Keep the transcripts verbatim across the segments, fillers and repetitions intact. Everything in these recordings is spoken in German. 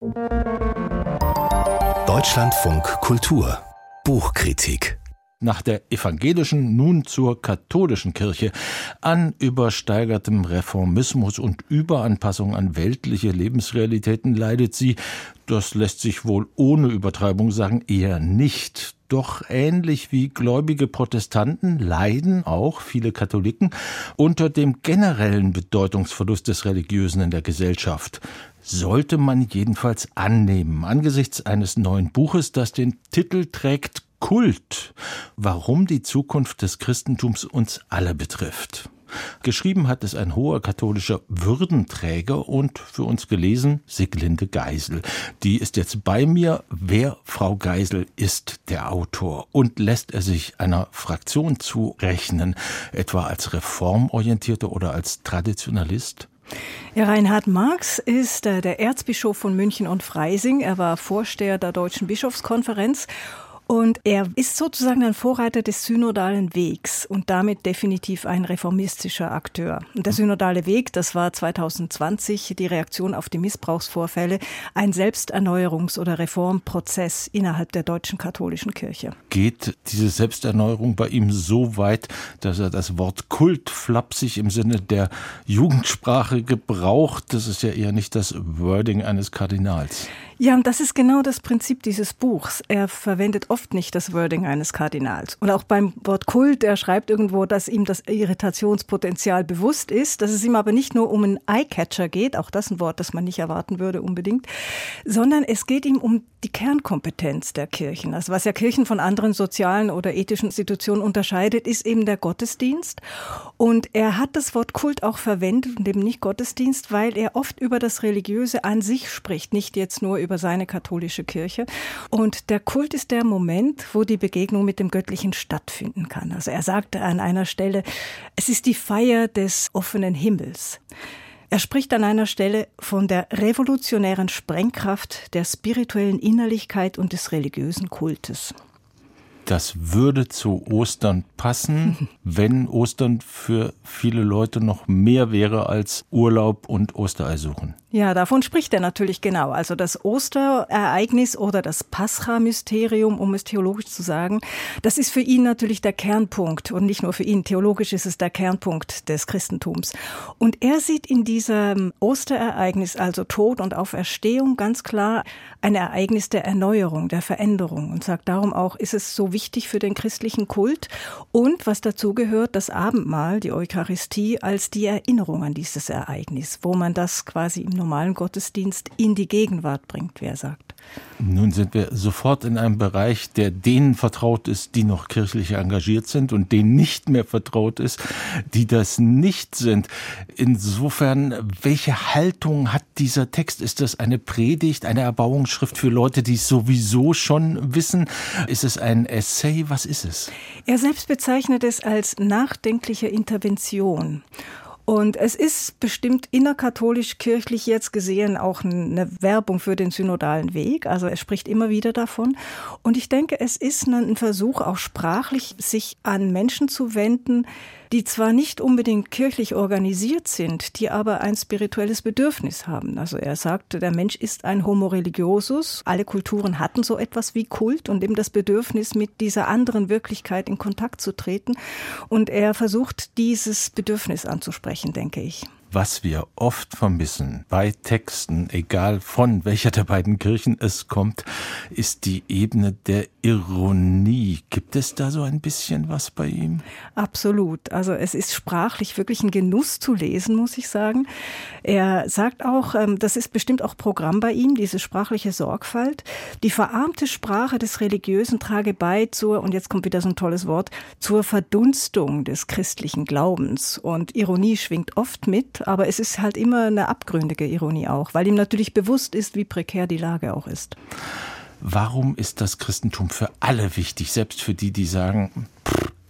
Deutschlandfunk Kultur Buchkritik. Nach der evangelischen nun zur katholischen Kirche. An übersteigertem Reformismus und Überanpassung an weltliche Lebensrealitäten leidet sie, das lässt sich wohl ohne Übertreibung sagen, eher nicht. Doch ähnlich wie gläubige Protestanten leiden auch viele Katholiken unter dem generellen Bedeutungsverlust des Religiösen in der Gesellschaft. Sollte man jedenfalls annehmen, angesichts eines neuen Buches, das den Titel trägt Kult, warum die Zukunft des Christentums uns alle betrifft. Geschrieben hat es ein hoher katholischer Würdenträger und für uns gelesen Siglinde Geisel. Die ist jetzt bei mir. Wer, Frau Geisel, ist der Autor? Und lässt er sich einer Fraktion zurechnen, etwa als reformorientierter oder als Traditionalist? Ja, Reinhard Marx ist äh, der Erzbischof von München und Freising. Er war Vorsteher der Deutschen Bischofskonferenz. Und er ist sozusagen ein Vorreiter des synodalen Wegs und damit definitiv ein reformistischer Akteur. Und der synodale Weg, das war zwanzig zwanzig die Reaktion auf die Missbrauchsvorfälle, ein Selbsterneuerungs- oder Reformprozess innerhalb der deutschen katholischen Kirche. Geht diese Selbsterneuerung bei ihm so weit, dass er das Wort Kult flapsig im Sinne der Jugendsprache gebraucht? Das ist ja eher nicht das Wording eines Kardinals. Ja, und das ist genau das Prinzip dieses Buchs. Er verwendet oft nicht das Wording eines Kardinals. Und auch beim Wort Kult, er schreibt irgendwo, dass ihm das Irritationspotenzial bewusst ist, dass es ihm aber nicht nur um einen Eyecatcher geht, auch das ein Wort, das man nicht erwarten würde unbedingt, sondern es geht ihm um die Kernkompetenz der Kirchen. Also was ja Kirchen von anderen sozialen oder ethischen Institutionen unterscheidet, ist eben der Gottesdienst. Und er hat das Wort Kult auch verwendet und eben nicht Gottesdienst, weil er oft über das Religiöse an sich spricht, nicht jetzt nur über seine katholische Kirche. Und der Kult ist der Moment, wo die Begegnung mit dem Göttlichen stattfinden kann. Also er sagte an einer Stelle, es ist die Feier des offenen Himmels. Er spricht an einer Stelle von der revolutionären Sprengkraft der spirituellen Innerlichkeit und des religiösen Kultes. Das würde zu Ostern passen, wenn Ostern für viele Leute noch mehr wäre als Urlaub und Osterei suchen. Ja, davon spricht er natürlich genau. Also das Osterereignis oder das Pascha-Mysterium, um es theologisch zu sagen, das ist für ihn natürlich der Kernpunkt. Und nicht nur für ihn, theologisch ist es der Kernpunkt des Christentums. Und er sieht in diesem Osterereignis, also Tod und Auferstehung, ganz klar ein Ereignis der Erneuerung, der Veränderung. Und sagt darum auch, ist es so wichtig für den christlichen Kult. Und was dazu gehört, das Abendmahl, die Eucharistie, als die Erinnerung an dieses Ereignis, wo man das quasi im normalen Gottesdienst in die Gegenwart bringt, wer sagt. Nun sind wir sofort in einem Bereich, der denen vertraut ist, die noch kirchlich engagiert sind und denen nicht mehr vertraut ist, die das nicht sind. Insofern, welche Haltung hat dieser Text? Ist das eine Predigt, eine Erbauungsschrift für Leute, die es sowieso schon wissen? Ist es ein Essay? Was ist es? Er selbst bezeichnet es als nachdenkliche Intervention. Und es ist bestimmt innerkatholisch-kirchlich jetzt gesehen auch eine Werbung für den synodalen Weg. Also er spricht immer wieder davon. Und ich denke, es ist ein Versuch, auch sprachlich sich an Menschen zu wenden, die zwar nicht unbedingt kirchlich organisiert sind, die aber ein spirituelles Bedürfnis haben. Also er sagt, der Mensch ist ein Homo religiosus. Alle Kulturen hatten so etwas wie Kult und eben das Bedürfnis, mit dieser anderen Wirklichkeit in Kontakt zu treten. Und er versucht, dieses Bedürfnis anzusprechen, denke ich. Was wir oft vermissen bei Texten, egal von welcher der beiden Kirchen es kommt, ist die Ebene der Ironie. Gibt es da so ein bisschen was bei ihm? Absolut. Also es ist sprachlich wirklich ein Genuss zu lesen, muss ich sagen. Er sagt auch, das ist bestimmt auch Programm bei ihm, diese sprachliche Sorgfalt. Die verarmte Sprache des Religiösen trage bei zur, und jetzt kommt wieder so ein tolles Wort, zur Verdunstung des christlichen Glaubens. Und Ironie schwingt oft mit, aber es ist halt immer eine abgründige Ironie auch, weil ihm natürlich bewusst ist, wie prekär die Lage auch ist. Warum ist das Christentum für alle wichtig, selbst für die, die sagen, pff,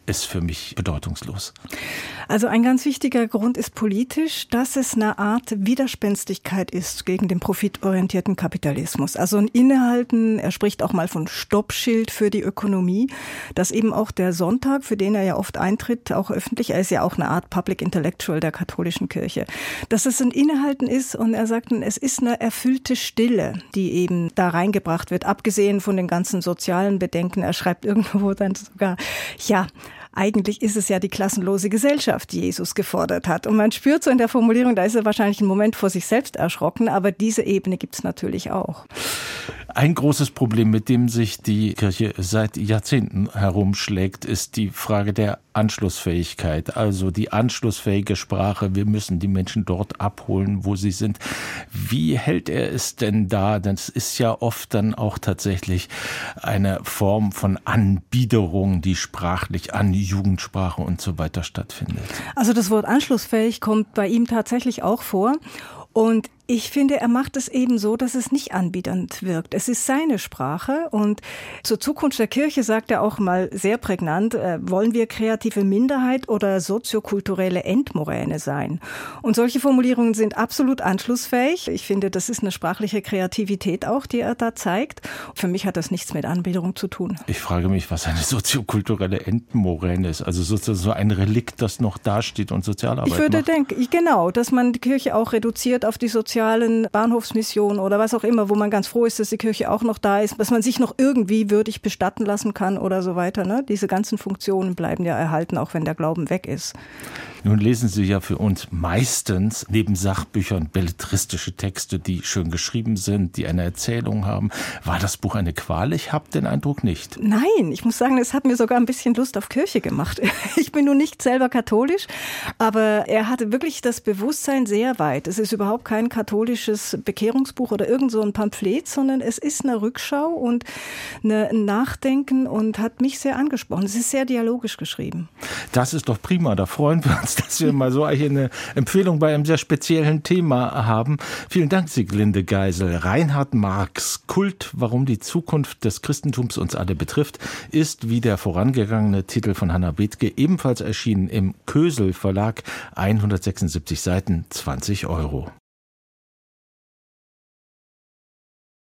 ist für mich bedeutungslos. Also ein ganz wichtiger Grund ist politisch, dass es eine Art Widerspenstigkeit ist gegen den profitorientierten Kapitalismus. Also ein Innehalten, er spricht auch mal von Stoppschild für die Ökonomie, dass eben auch der Sonntag, für den er ja oft eintritt, auch öffentlich, er ist ja auch eine Art Public Intellectual der katholischen Kirche, dass es ein Innehalten ist und er sagt, es ist eine erfüllte Stille, die eben da reingebracht wird, abgesehen von den ganzen sozialen Bedenken. Er schreibt irgendwo dann sogar, ja, eigentlich ist es ja die klassenlose Gesellschaft, die Jesus gefordert hat. Und man spürt so in der Formulierung, da ist er wahrscheinlich einen Moment vor sich selbst erschrocken, aber diese Ebene gibt es natürlich auch. Ein großes Problem, mit dem sich die Kirche seit Jahrzehnten herumschlägt, ist die Frage der Anschlussfähigkeit, also die anschlussfähige Sprache. Wir müssen die Menschen dort abholen, wo sie sind. Wie hält er es denn da? Denn es ist ja oft dann auch tatsächlich eine Form von Anbiederung, die sprachlich an Jugendsprache und so weiter stattfindet. Also das Wort anschlussfähig kommt bei ihm tatsächlich auch vor. Und ich finde, er macht es eben so, dass es nicht anbiedernd wirkt. Es ist seine Sprache und zur Zukunft der Kirche sagt er auch mal sehr prägnant, äh, wollen wir kreative Minderheit oder soziokulturelle Endmoräne sein? Und solche Formulierungen sind absolut anschlussfähig. Ich finde, das ist eine sprachliche Kreativität auch, die er da zeigt. Für mich hat das nichts mit Anbiederung zu tun. Ich frage mich, was eine soziokulturelle Endmoräne ist. Also sozusagen so ein Relikt, das noch dasteht und Sozialarbeit Ich würde macht. denken, genau, dass man die Kirche auch reduziert auf die sozialen Bahnhofsmissionen oder was auch immer, wo man ganz froh ist, dass die Kirche auch noch da ist, dass man sich noch irgendwie würdig bestatten lassen kann oder so weiter. Ne? Diese ganzen Funktionen bleiben ja erhalten, auch wenn der Glauben weg ist. Nun lesen Sie ja für uns meistens neben Sachbüchern belletristische Texte, die schön geschrieben sind, die eine Erzählung haben. War das Buch eine Qual? Ich habe den Eindruck nicht. Nein, ich muss sagen, es hat mir sogar ein bisschen Lust auf Kirche gemacht. Ich bin nun nicht selber katholisch, aber er hatte wirklich das Bewusstsein sehr weit. Es ist überhaupt kein katholisches Bekehrungsbuch oder irgend so ein Pamphlet, sondern es ist eine Rückschau und eine, ein Nachdenken und hat mich sehr angesprochen. Es ist sehr dialogisch geschrieben. Das ist doch prima, da freuen wir uns, dass wir mal so eine Empfehlung bei einem sehr speziellen Thema haben. Vielen Dank, Sieglinde Geisel. Reinhard Marx, Kult, warum die Zukunft des Christentums uns alle betrifft, ist wie der vorangegangene Titel von Hannah Bethge ebenfalls erschienen im Kösel Verlag, hundertsechsundsiebzig Seiten, zwanzig Euro.